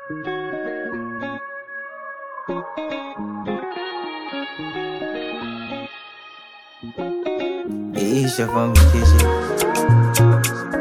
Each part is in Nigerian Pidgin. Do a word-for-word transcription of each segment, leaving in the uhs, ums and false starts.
Isha for me, kitchen.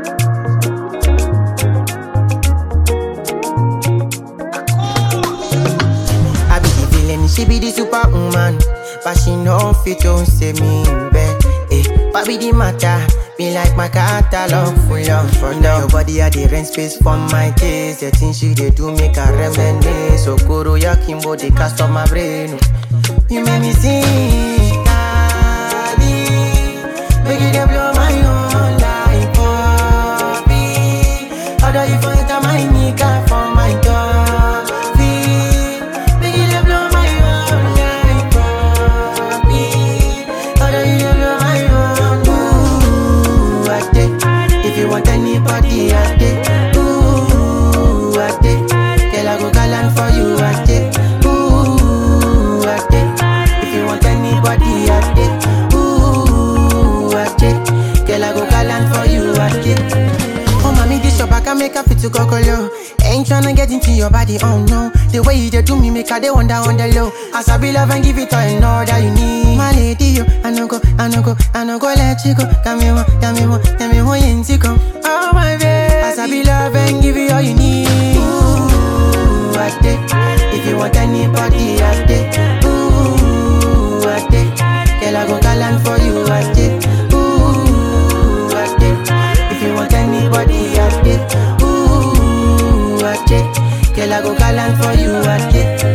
I be the villain, she be the superwoman, but she no fit to say me in bed. Eh, but be the matter, be like my catalog full of fun. Your body had the rent space for my case. The thing she dey do make her reminisce. So Kuro Yakimbo, they cast on my brain. You make me sing, Daddy, make it dey blow my own life, Bobby. Although you find a my nigga for my door, make it dey blow my own life, Bobby. Although you dey blow my own, ooh, I take. If you want anybody, I take. Ooh, I take. Girl, I go galant for you, I take. Ooh, I take. If you want anybody, I take. Ooh, I take. Girl, I go galant for you, I take. Oh, mommy, this your back, I make her fit to kokolo. Ain't tryna get into your body, oh no. The way you dey do me, make her they wonder on the low. As I be love and give it all, and all that you need. My lady, yo, I no go, I no go, I no go let you go. Tell me what, tell me what, tell me what you need come. Oh my baby, as I be love and give you all you need. Ooh, I take. If you want anybody, I take. Ooh, I take. Girl, I go galant for you, I take. Ooh, I take. If you want anybody, I take. Ooh, I take. Girl, I go galant for you, I take.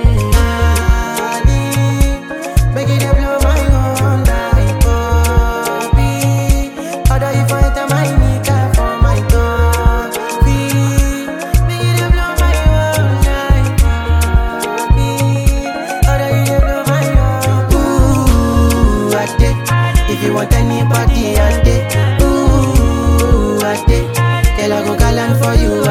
Make it dey blow my own like Bobby. Although you find a my nigga for my door, make it dey blow my own like Bobby. Although you dey blow my own, ooh, I take. If you want anybody, I take. Ooh, I take. Girl, I go galant for you,